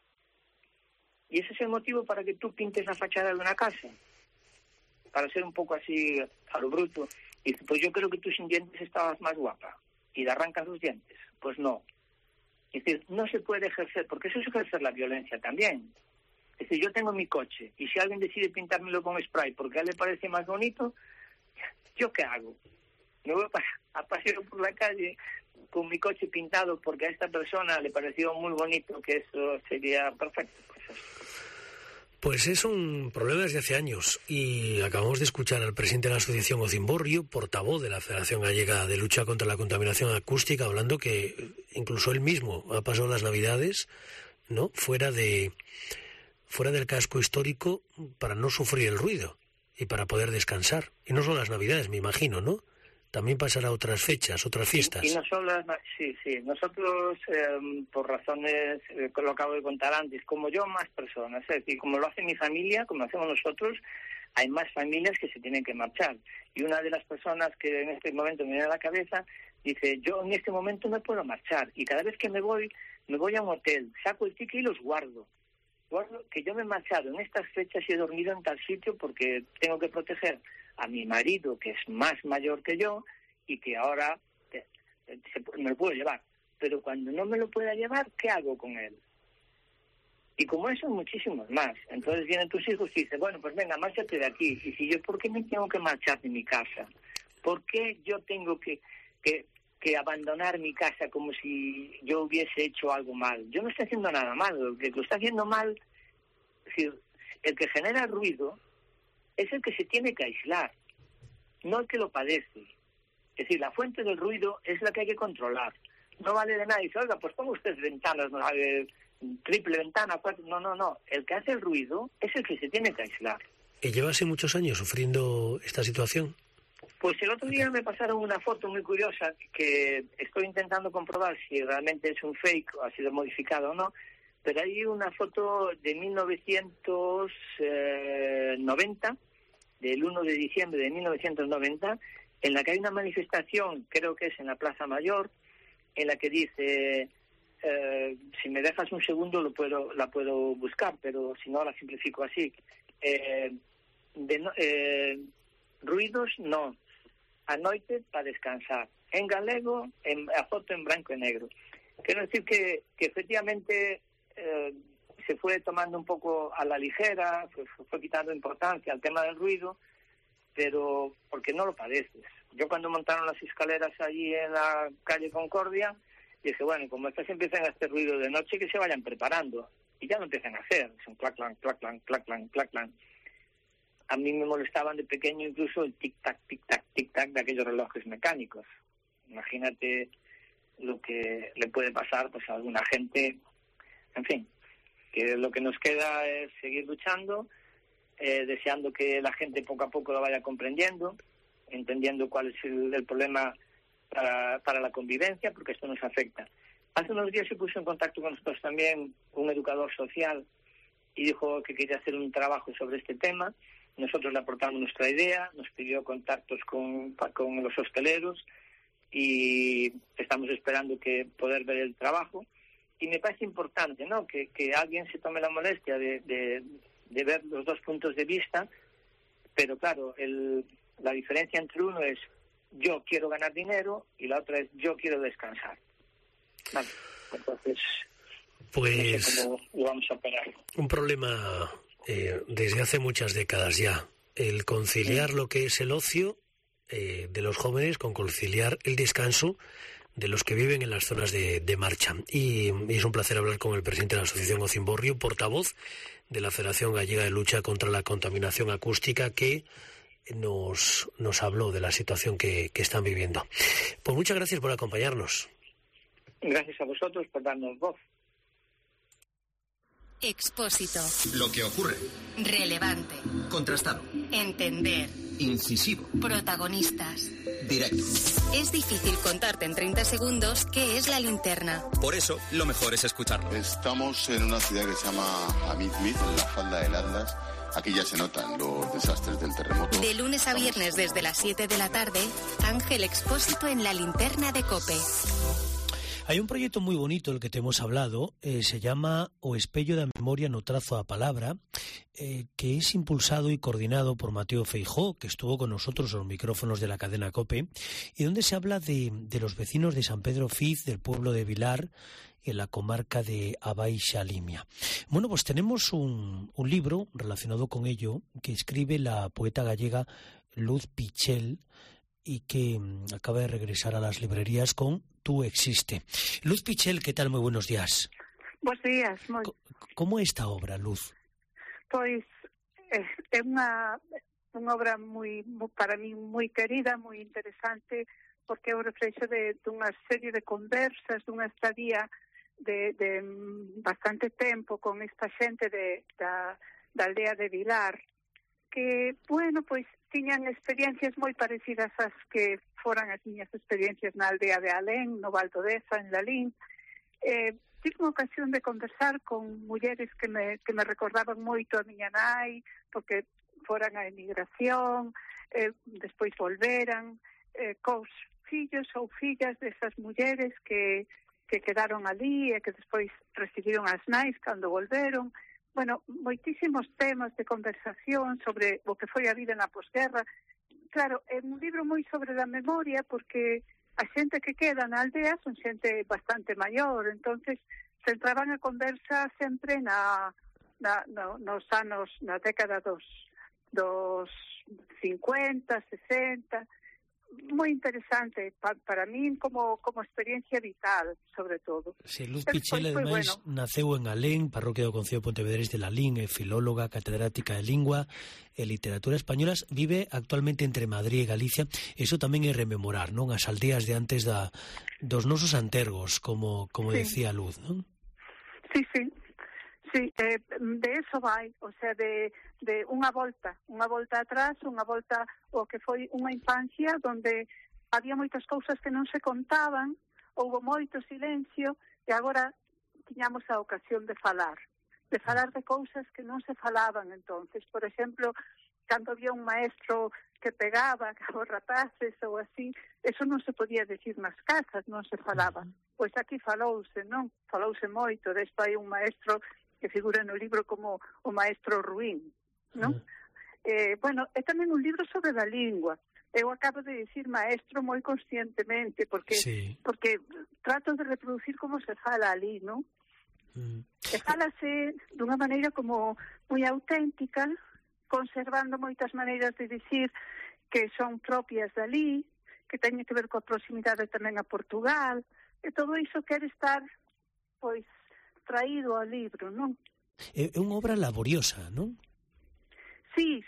Y ese es el motivo para que tú pintes la fachada de una casa, para ser un poco así a lo bruto. Y dice, pues yo creo que tú sin dientes estabas más guapa, y le arrancas los dientes. Pues no. Es decir, no se puede ejercer, porque eso es ejercer la violencia también. Es decir, yo tengo mi coche, y si alguien decide pintármelo con spray porque a él le parece más bonito, ¿yo qué hago? Me voy a pasear por la calle con mi coche pintado porque a esta persona le pareció muy bonito, que eso sería perfecto. Pues es un problema desde hace años, y acabamos de escuchar al presidente de la Asociación Ocimborrio, portavoz de la Federación Gallega de Lucha contra la Contaminación Acústica, hablando que incluso él mismo ha pasado las Navidades, ¿no?, fuera del casco histórico para no sufrir el ruido y para poder descansar. Y no solo las Navidades, me imagino, ¿no? También pasará otras fechas, otras fiestas. Y no solo sí. Nosotros, por razones que lo acabo de contar antes, como yo, más personas. Es decir, como lo hace mi familia, como lo hacemos nosotros, hay más familias que se tienen que marchar. Y una de las personas que en este momento me viene a la cabeza dice, yo en este momento no puedo marchar. Y cada vez que me voy a un hotel, saco el ticket y los guardo. Guardo que yo me he marchado en estas fechas y he dormido en tal sitio porque tengo que proteger a mi marido, que es más mayor que yo, y que ahora me lo puedo llevar. Pero cuando no me lo pueda llevar, ¿qué hago con él? Y como eso, muchísimos más. Entonces vienen tus hijos y dicen, bueno, pues venga, márchate de aquí. Y si yo, ¿por qué me tengo que marchar de mi casa? ¿Por qué yo tengo que abandonar mi casa como si yo hubiese hecho algo mal? Yo no estoy haciendo nada mal. Lo que lo está haciendo mal, es decir, el que genera ruido es el que se tiene que aislar, no el que lo padece. Es decir, la fuente del ruido es la que hay que controlar. No vale de nada. Dice, oiga, pues ponga usted ventanas, triple ventana, cuatro. No. El que hace el ruido es el que se tiene que aislar. ¿Y lleva así muchos años sufriendo esta situación? Pues el otro día me pasaron una foto muy curiosa que estoy intentando comprobar si realmente es un fake o ha sido modificado o no, pero hay una foto de 1990, del 1 de diciembre de 1990, en la que hay una manifestación, creo que es en la Plaza Mayor, en la que dice, si me dejas un segundo la puedo buscar, pero si no la simplifico así, ruidos no, a noite para descansar, en galego, a foto en blanco y negro. Quiero decir que efectivamente se fue tomando un poco a la ligera, fue quitando importancia al tema del ruido, pero porque no lo padeces. Yo cuando montaron las escaleras allí en la calle Concordia, dije, bueno, como estas empiezan a hacer ruido de noche, que se vayan preparando. Y ya lo empiezan a hacer, son clac, clan, clac, clan, clac, clan, clac, clan. A mí me molestaban de pequeño incluso el tic-tac, tic-tac, tic-tac de aquellos relojes mecánicos. Imagínate lo que le puede pasar pues a alguna gente. En fin, que lo que nos queda es seguir luchando, deseando que la gente poco a poco lo vaya comprendiendo, entendiendo cuál es el problema para la convivencia, porque esto nos afecta. Hace unos días se puso en contacto con nosotros también un educador social y dijo que quería hacer un trabajo sobre este tema. Nosotros le aportamos nuestra idea, nos pidió contactos con los hosteleros y estamos esperando que poder ver el trabajo. Y me parece importante, ¿no?, que alguien se tome la molestia de ver los dos puntos de vista, pero claro, la diferencia entre uno es yo quiero ganar dinero y la otra es yo quiero descansar. Vale, entonces, pues, no sé cómo lo vamos a operar. Un problema desde hace muchas décadas ya, el conciliar lo que es el ocio de los jóvenes con conciliar el descanso de los que viven en las zonas de marcha. Y es un placer hablar con el presidente de la Asociación Ocimborrio, portavoz de la Federación Gallega de Lucha contra la Contaminación Acústica, que nos habló de la situación que están viviendo. Pues muchas gracias por acompañarnos. Gracias a vosotros por darnos voz. Expósito. Lo que ocurre. Relevante. Contrastado. Entender. Incisivo. Protagonistas. Directo. Es difícil contarte en 30 segundos qué es la linterna. Por eso, lo mejor es escucharlo. Estamos en una ciudad que se llama Amit Mit, en la falda del Atlas, Aquí ya se notan los desastres del terremoto. De lunes a viernes desde las 7 de la tarde, Ángel Expósito en la linterna de COPE. Hay un proyecto muy bonito del que te hemos hablado, se llama O Espello da Memoria no trazo a palabra, que es impulsado y coordinado por Mateo Feijóo, que estuvo con nosotros en los micrófonos de la cadena COPE, y donde se habla de los vecinos de San Pedro Fiz, del pueblo de Vilar, en la comarca de Abaixa Limia. Bueno, pues tenemos un libro relacionado con ello que escribe la poeta gallega Luz Pichel, y que acaba de regresar a las librerías con Tú existe. Luz Pichel, ¿qué tal? Muy buenos días. Buenos días. ¿Cómo é esta obra, Luz? Pois é unha obra para mí moi querida, moi interesante, porque é o reflexo dunha serie de conversas, dunha estadía de bastante tempo con esta xente da aldea de Vilar, que, bueno, pois tiñan experiencias moi parecidas ás que foran as miñas experiencias na aldea de Alén, no Val do Deza, en Lalín. Tive unha ocasión de conversar con mulleres que me recordaban moito a miña nai, porque foran a emigración, despois volveran, cos fillos ou fillas desas mulleres que quedaron ali e que despois recibiron as nais cando volveron. Bueno, moitísimos temas de conversación sobre o que foi a vida na posguerra. Claro, é un libro moi sobre a memoria, porque a xente que queda na aldea son xente bastante maior, entonces centraban a conversa sempre nos anos, na década dos 50, 60, moi interesante para min como experiencia vital, sobre todo. Sí, Luz Pichel, ademais, naceu en Alén, parroquia do Concello de Pontevedrés de Lalín, é filóloga, catedrática de lingua e literatura españolas, vive actualmente entre Madrid e Galicia. Eso tamén é rememorar, non? As aldeas de antes dos nosos antergos, como sí. Decía Luz, non? Sí, de eso vai, o sea, de unha volta atrás, unha volta o que foi unha infancia onde había moitas cousas que non se contaban, houve moito silencio, e agora tiñamos a ocasión de falar de cousas que non se falaban entonces. Por exemplo, cando había un maestro que pegaba aos rapaces ou así, eso non se podía decir nas casas, non se falaba. Pois aquí falouse, non? Falouse moito. Despois hai un maestro que figura no libro como o maestro ruín, non? Bueno, é tamén un libro sobre a lingua. Eu acabo de dicir maestro moi conscientemente, porque trato de reproducir como se fala ali, non? E fálase dunha maneira como moi auténtica, conservando moitas maneiras de dicir que son propias dali, que teñen que ver coa proximidade tamén a Portugal, e todo iso quere estar, pois, traído ao libro, non? É unha obra laboriosa, non? Sí.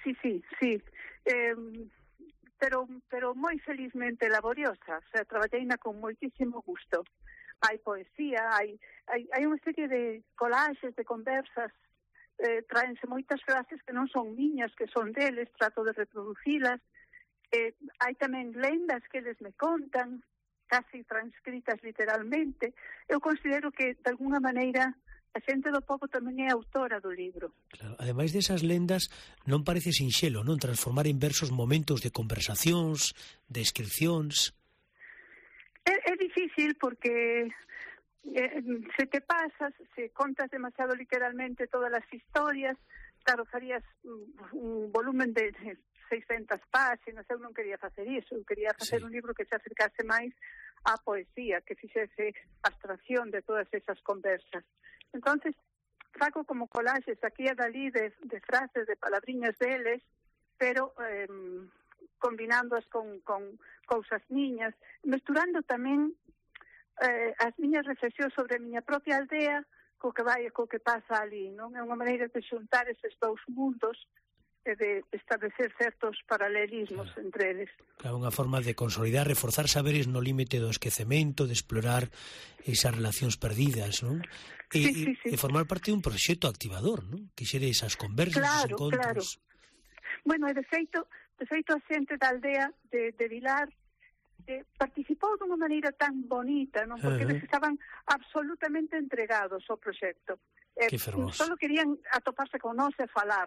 Pero moi felizmente laboriosa. O sea, traballeina con moitísimo gusto. Hai poesía, hai unha serie de collages, de conversas, traense moitas frases que non son miñas, que son deles, trato de reproducilas. Hai tamén lendas que eles me contan, casi transcritas literalmente. Eu considero que, de alguna maneira, a xente do pobo tamén é autora do libro. Claro, ademais desas lendas, non parece sinxelo, non? Transformar en versos momentos de conversacións, de descripcións. É difícil porque se te pasas, se contas demasiado literalmente todas as historias, claro, farías un volumen de 600 páxinas. Eu non quería facer iso, eu quería facer un libro que se acercase máis á poesía, que fixese abstracción de todas esas conversas. Entonces, fago como collages aquí e dali de frases, de palabriñas deles, pero combinándoas con cousas miñas, mesturando tamén as miñas reflexións sobre a miña propia aldea co que pasa ali, non? É unha maneira de xuntar eses dous mundos e de establecer certos paralelismos entre eles. Claro, unha forma de consolidar, reforzar saberes no límite do esquecemento, de explorar esas relacións perdidas, non? Sí. E formar parte dun proxecto activador, non? Que xere esas conversas, esos encontros. Claro. Bueno, de feito a xente da aldea de Vilar participou dunha maneira tan bonita, non? Porque eles estaban absolutamente entregados ao proxecto. Que fermoso. Solo querían atoparse con nós e falar.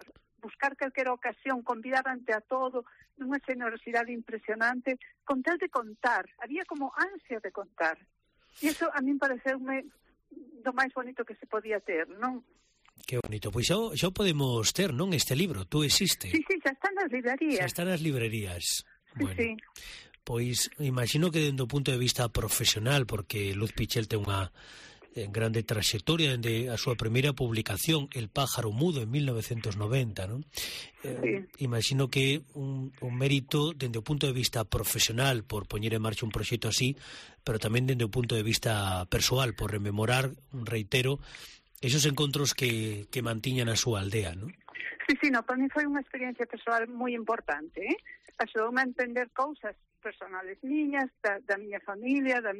buscar calquera ocasión, convidárante a todo, nunha generosidade impresionante, con tal de contar, había como ansia de contar. E iso a min pareceume do máis bonito que se podía ter, non? Que bonito. Pois xa podemos ter, non, este libro, Tú existe. Sí, xa están nas librerías. Xa están nas librerías. Sí, bueno, sí. Pois imagino que dende o punto de vista profesional, porque Luz Pichel ten unha grande traxectoria dende a súa primeira publicación, El pájaro mudo, en 1990, non? Sí. Imagino que un mérito dende o punto de vista profesional por poñer en marcha un proxecto así, pero tamén dende o punto de vista persoal, por rememorar, reitero, esos encontros que mantiñan a súa aldea, non? Sí, no, para mí foi unha experiencia persoal moi importante, Axudoume a entender cousas personales miñas, da miña familia, da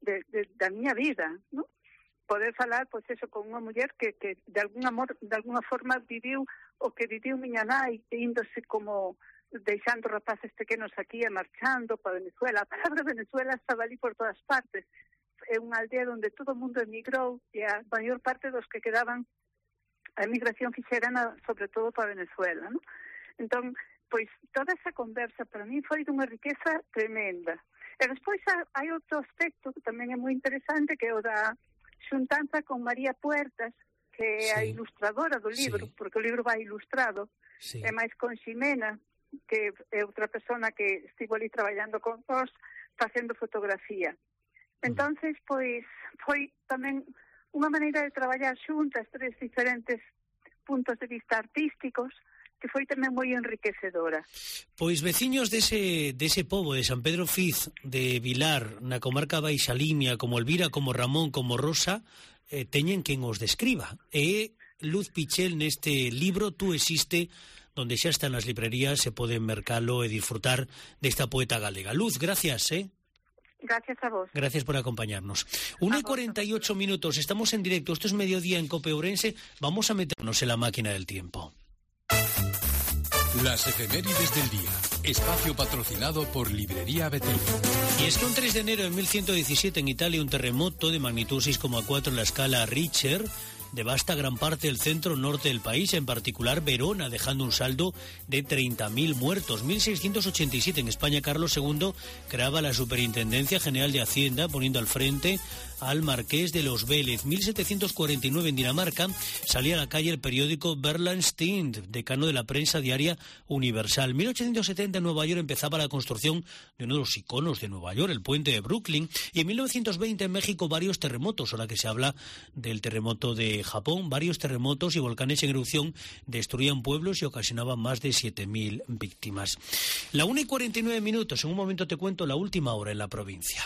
miña vida, non? Poder falar, pois eso, con unha muller que de alguna forma viviu o que viviu miña nai, índose como deixando rapaces pequenos aquí e marchando para Venezuela. A palabra Venezuela estaba ali por todas partes. É unha aldea onde todo o mundo emigrou e a maior parte dos que quedaban a emigración fixera sobre todo para Venezuela, non? Entón, pois toda esa conversa para mí foi dunha riqueza tremenda. E despois hai outro aspecto que tamén é moi interesante, que é o da xuntanza con María Puertas, que é a ilustradora do libro, porque o libro vai ilustrado, e máis con Ximena, que é outra persona que estivo ali traballando con nós, facendo fotografía. Entonces, pois, foi tamén unha maneira de traballar xuntas tres diferentes puntos de vista artísticos, que foi tamén moi enriquecedora. Pois veciños dese pobo de San Pedro Fiz de Vilar, na comarca Baixa Limia, como Elvira, como Ramón, como Rosa, teñen quen os describa. E Luz Pichel neste libro Tú existe, donde xa están nas librerías, se poden mercalo e disfrutar desta poeta galega. Luz, gracias, Gracias a vos. Gracias por acompañarnos. 1:48 minutos, estamos en directo, esto es Mediodía en COPE Ourense, vamos a meternos en la máquina del tiempo. Las efemérides del día. Espacio patrocinado por Librería Betel. Y es que un 3 de enero de 1117 en Italia un terremoto de magnitud 6,4 en la escala Richter devasta gran parte del centro norte del país, en particular Verona, dejando un saldo de 30.000 muertos. 1687 en España Carlos II creaba la Superintendencia General de Hacienda, poniendo al frente al Marqués de los Vélez. 1749 en Dinamarca salía a la calle el periódico Berlingske Tidende, decano de la prensa diaria universal. 1870 en Nueva York empezaba la construcción de uno de los iconos de Nueva York, el puente de Brooklyn. Y en 1920 en México varios terremotos, ahora que se habla del terremoto de Japón, varios terremotos y volcanes en erupción destruían pueblos y ocasionaban más de 7.000 víctimas. La 1:49 minutos, en un momento te cuento la última hora en la provincia.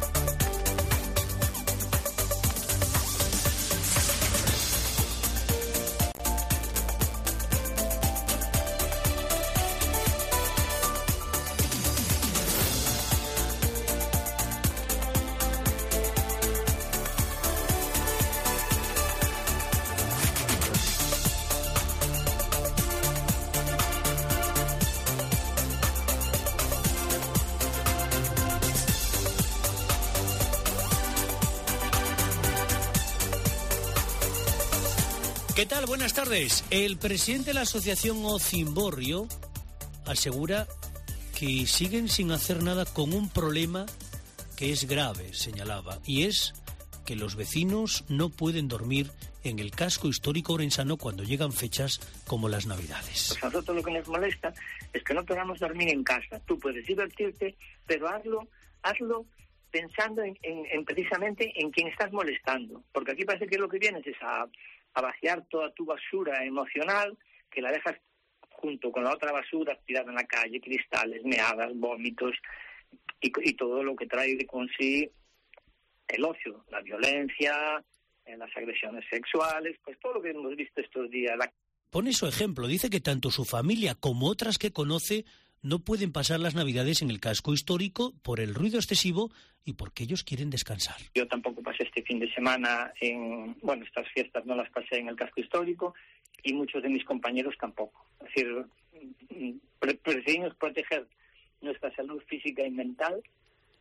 ¿Qué tal? Buenas tardes. El presidente de la asociación Ocimborrio asegura que siguen sin hacer nada con un problema que es grave, señalaba, y es que los vecinos no pueden dormir en el casco histórico orensano cuando llegan fechas como las Navidades. Pues a nosotros lo que nos molesta es que no podamos dormir en casa. Tú puedes divertirte, pero hazlo pensando en precisamente en quien estás molestando, porque aquí parece que lo que vienes es a vaciar toda tu basura emocional, que la dejas junto con la otra basura tirada en la calle, cristales, meadas, vómitos y todo lo que trae de con sí el ocio, la violencia, las agresiones sexuales, pues todo lo que hemos visto estos días. Pone su ejemplo, dice que tanto su familia como otras que conoce no pueden pasar las Navidades en el casco histórico por el ruido excesivo y porque ellos quieren descansar. Yo tampoco pasé este fin de semana estas fiestas no las pasé en el casco histórico y muchos de mis compañeros tampoco. Es decir, preferimos proteger nuestra salud física y mental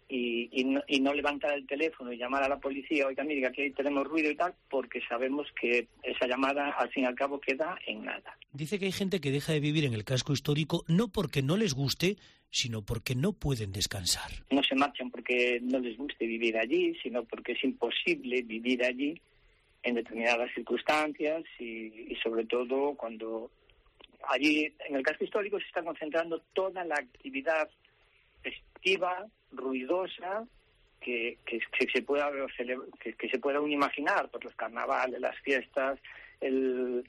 y no levantar el teléfono y llamar a la policía, oiga, mire, aquí tenemos ruido y tal, porque sabemos que esa llamada al fin y al cabo queda en nada. Dice que hay gente que deja de vivir en el casco histórico no porque no les guste, sino porque no pueden descansar. No se marchan porque no les guste vivir allí, sino porque es imposible vivir allí en determinadas circunstancias y sobre todo cuando allí en el casco histórico se está concentrando toda la actividad festiva, ruidosa, que se pueda uno imaginar, por los carnavales, las fiestas, el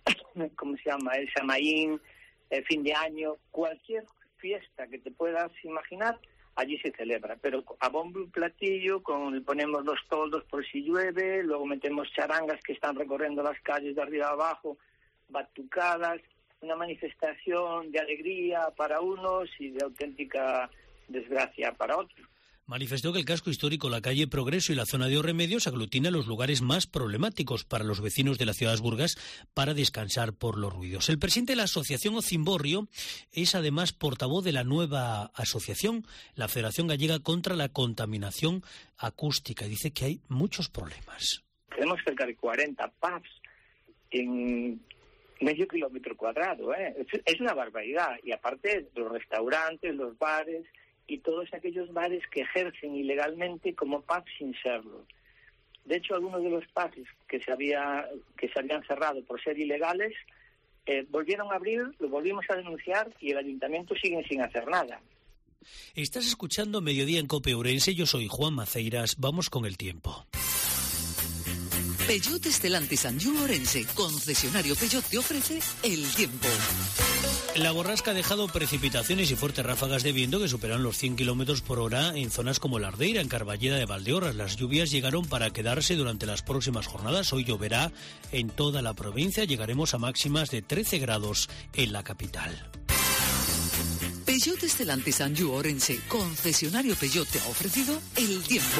Samaín, el fin de año, cualquier fiesta que te puedas imaginar, allí se celebra, pero a bombo y platillo, ponemos los toldos por si llueve, luego metemos charangas que están recorriendo las calles de arriba a abajo, batucadas, una manifestación de alegría para unos y de auténtica desgracia para otros. Manifestó que el casco histórico, la calle Progreso y la zona de Orremedios aglutina los lugares más problemáticos para los vecinos de la ciudad de Burgas para descansar por los ruidos. El presidente de la Asociación Ocimborrio es además portavoz de la nueva asociación, la Federación Gallega contra la Contaminación Acústica, y dice que hay muchos problemas. Tenemos cerca de 40 pubs en medio kilómetro cuadrado, Es una barbaridad. Y aparte los restaurantes, los bares y todos aquellos bares que ejercen ilegalmente como pubs sin serlo. De hecho, algunos de los pubs que se habían cerrado por ser ilegales volvieron a abrir, lo volvimos a denunciar y el ayuntamiento sigue sin hacer nada. Estás escuchando Mediodía en COPE Ourense, yo soy Juan Maceiras, vamos con el tiempo. Peugeot Stellantis Anjou Ourense, concesionario Peugeot, te ofrece el tiempo. La borrasca ha dejado precipitaciones y fuertes ráfagas de viento que superan los 100 kilómetros por hora en zonas como La Ardeira, en Carballeda de Valdeorras. Las lluvias llegaron para quedarse durante las próximas jornadas. Hoy lloverá en toda la provincia. Llegaremos a máximas de 13 grados en la capital. Peugeot Stellantis Anjou Ourense, concesionario Peugeot, te ha ofrecido el tiempo.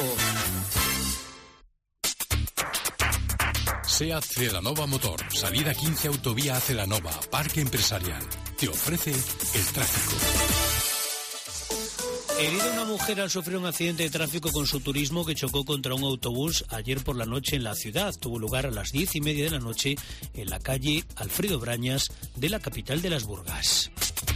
SEAT Celanova Motor, salida 15 autovía a Celanova, parque empresarial. Te ofrece el tráfico. Herida una mujer al sufrir un accidente de tráfico con su turismo que chocó contra un autobús ayer por la noche en la ciudad. Tuvo lugar a las 10:30 de la noche en la calle Alfredo Brañas de la capital de las Burgas.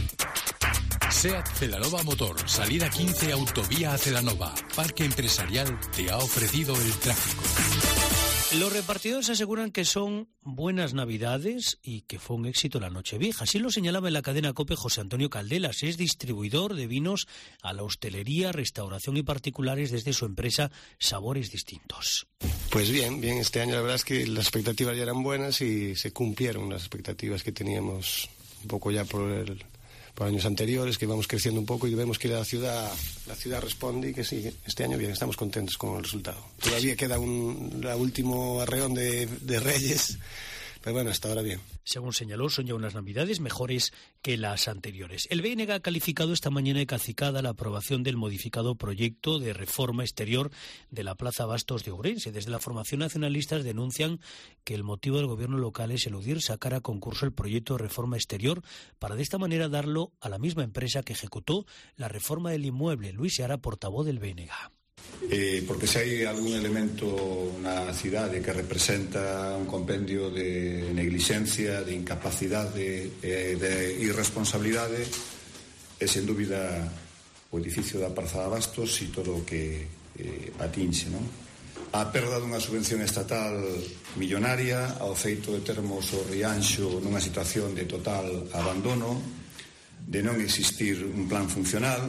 SEAT Celanova Motor, salida 15 autovía a Celanova, parque empresarial, te ha ofrecido el tráfico. Los repartidores aseguran que son buenas Navidades y que fue un éxito la Nochevieja. Así lo señalaba en la cadena COPE José Antonio Caldelas. Es distribuidor de vinos a la hostelería, restauración y particulares desde su empresa Sabores Distintos. Pues bien, este año la verdad es que las expectativas ya eran buenas y se cumplieron las expectativas que teníamos un poco ya por años anteriores, que íbamos creciendo un poco y vemos que la ciudad responde y que sí, este año bien, estamos contentos con el resultado. Todavía queda un último arreón de Reyes, pero bueno, hasta ahora bien. Según señaló, son ya unas Navidades mejores que las anteriores. El BNG ha calificado esta mañana de cacicada la aprobación del modificado proyecto de reforma exterior de la Plaza Bastos de Ourense. Desde la formación nacionalistas denuncian que el motivo del gobierno local es eludir sacar a concurso el proyecto de reforma exterior para de esta manera darlo a la misma empresa que ejecutó la reforma del inmueble. Luis Seara, portavoz del BNG. Porque se hai algún elemento na cidade que representa un compendio de negligencia, de incapacidade, de irresponsabilidade, é sen dúbida o edificio da Praza de Bastos e todo o que atinxe, non? A perda dunha subvención estatal millonaria, ao feito de termos o Rianxo nunha situación de total abandono, de non existir un plan funcional,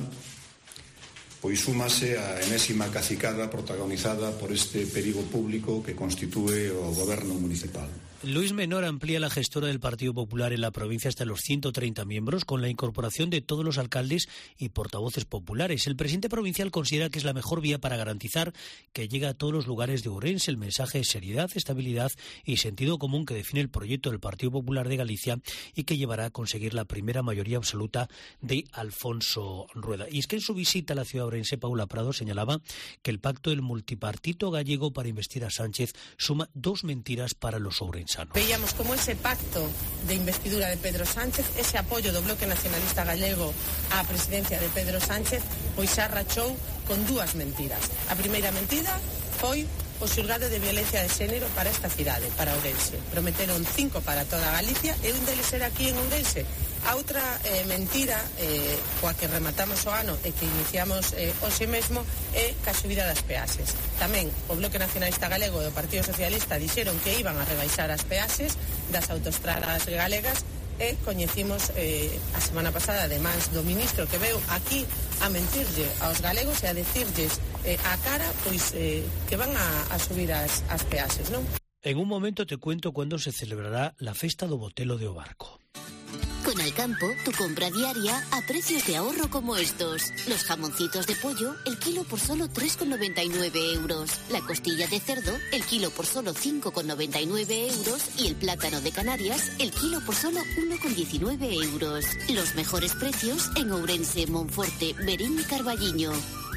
pois súmase a enésima cacicada protagonizada por este perigo público que constitúe o goberno municipal. Luis Menor amplía la gestora del Partido Popular en la provincia hasta los 130 miembros con la incorporación de todos los alcaldes y portavoces populares. El presidente provincial considera que es la mejor vía para garantizar que llega a todos los lugares de Ourense el mensaje de seriedad, estabilidad y sentido común que define el proyecto del Partido Popular de Galicia y que llevará a conseguir la primera mayoría absoluta de Alfonso Rueda. Y es que en su visita a la ciudad de Ourense, Paula Prado señalaba que el pacto del multipartito gallego para investir a Sánchez suma dos mentiras para los ourenses. Veíamos como ese pacto de investidura de Pedro Sánchez, ese apoio do Bloque Nacionalista Gallego á presidencia de Pedro Sánchez, pois xa rachou con 2 mentiras. A primeira mentira foi o xulgado de violencia de xénero para esta cidade, para Ourense. Prometeron 5 para toda Galicia e un deles era aquí en Ourense. A outra mentira coa que rematamos o ano e que iniciamos hoxe mesmo é ca subida das peaxes. Tamén o Bloque Nacionalista Galego e o Partido Socialista dixeron que iban a rebaixar as peaxes das autoestradas galegas e coñecimos a semana pasada de mans do ministro que veu aquí a mentirlle aos galegos e a decirlles a cara pois que van a subir as peaxes, non? En un momento te cuento cuándo se celebrará la Festa do Botelo de Obarco. Con Alcampo, tu compra diaria a precios de ahorro como estos. Los jamoncitos de pollo, el kilo por solo 3,99 euros. La costilla de cerdo, el kilo por solo 5,99 euros. Y el plátano de Canarias, el kilo por solo 1,19 euros. Los mejores precios en Ourense, Monforte, Verín y Carballiño.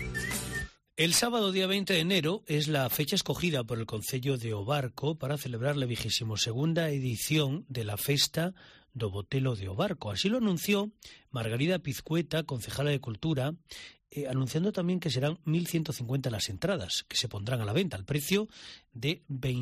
El sábado día 20 de enero es la fecha escogida por el Concello de Obarco para celebrar la 22ª edición de la Festa do Botelo de Obarco. Así lo anunció Margarida Pizcueta, concejala de Cultura, anunciando también que serán 1.150 las entradas, que se pondrán a la venta al precio de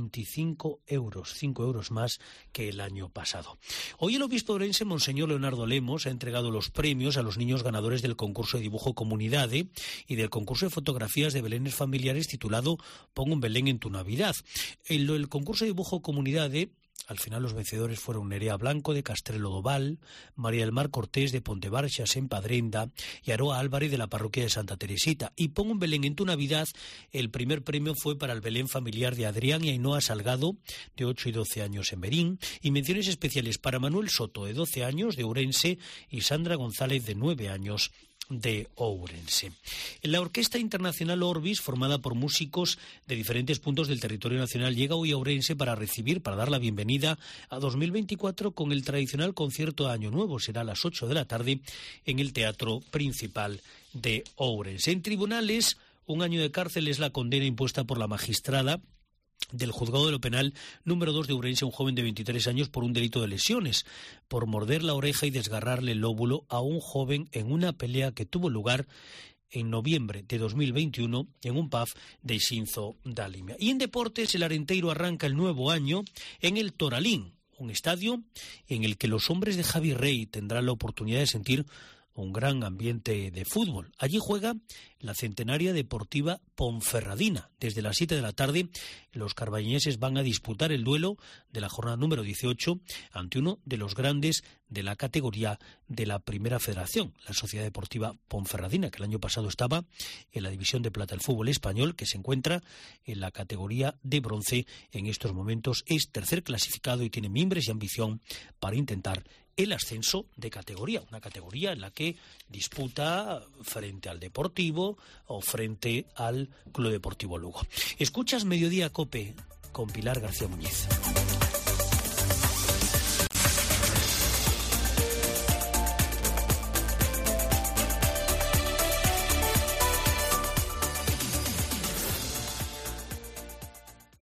25 euros, 5 euros más que el año pasado. Hoy el obispo ourense, Monseñor Leonardo Lemos, ha entregado los premios a los niños ganadores del concurso de dibujo Comunidade y del concurso de fotografías de belenes familiares titulado Pon un Belén en tu Navidad. En el concurso de dibujo Comunidade, al final los vencedores fueron Nerea Blanco de Castrelo do Val, María del Mar Cortés de Pontebarxas en Padrenda y Aroa Álvarez de la parroquia de Santa Teresita. Y Pon un Belén en tu Navidad, el primer premio fue para el Belén familiar de Adrián y Ainhoa Salgado, de 8 y 12 años en Verín, y menciones especiales para Manuel Soto, de 12 años, de Ourense, y Sandra González, de 9 años, de Ourense. La Orquesta Internacional Orbis, formada por músicos de diferentes puntos del territorio nacional, llega hoy a Ourense para dar la bienvenida a 2024 con el tradicional concierto de Año Nuevo. Será a las 8 de la tarde en el Teatro Principal de Ourense. En tribunales, 1 año de cárcel es la condena impuesta por la magistrada del Juzgado de lo Penal número 2 de Ourense, un joven de 23 años por un delito de lesiones, por morder la oreja y desgarrarle el lóbulo a un joven en una pelea que tuvo lugar en noviembre de 2021 en un pub de Xinzo da Limia. Y en deportes, el Arenteiro arranca el nuevo año en el Toralín, un estadio en el que los hombres de Javi Rey tendrán la oportunidad de sentir un gran ambiente de fútbol. Allí juega la centenaria Deportiva Ponferradina. Desde las 7 de la tarde, los carballineses van a disputar el duelo de la jornada número 18 ante uno de los grandes de la categoría de la Primera Federación, la Sociedad Deportiva Ponferradina, que el año pasado estaba en la División de Plata del fútbol español, que se encuentra en la categoría de bronce. En estos momentos es tercer clasificado y tiene mimbres y ambición para intentar el ascenso de categoría, una categoría en la que disputa frente al Deportivo o frente al Club Deportivo Lugo. Escuchas Mediodía Cope con Pilar García Muñiz.